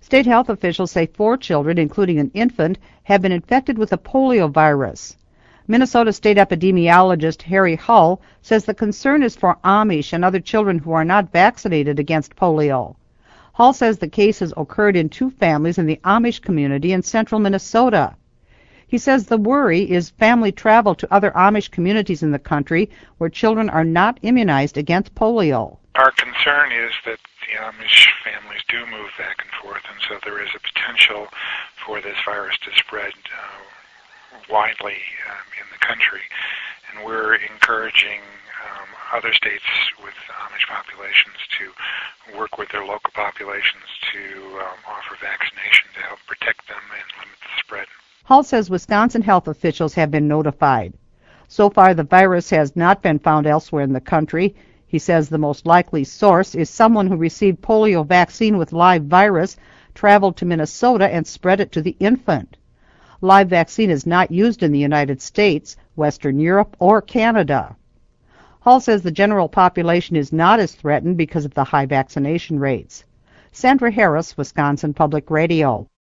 State health officials say 4 children, including an infant, have been infected with the polio virus. Minnesota State epidemiologist Harry Hull says the concern is for Amish and other children who are not vaccinated against polio. Hull says the cases occurred in 2 families in the Amish community in central Minnesota. He says the worry is family travel to other Amish communities in the country where children are not immunized against polio. Our concern is that the Amish families do move back and forth, and so there is a potential for this virus to spread widely in the country. And we're encouraging other states with Amish populations to work with their local populations to offer vaccination to help protect them and limit the spread. Hull says Wisconsin health officials have been notified. So far, the virus has not been found elsewhere in the country. He says the most likely source is someone who received polio vaccine with live virus, traveled to Minnesota, and spread it to the infant. Live vaccine is not used in the United States, Western Europe, or Canada. Hull says the general population is not as threatened because of the high vaccination rates. Sandra Harris, Wisconsin Public Radio.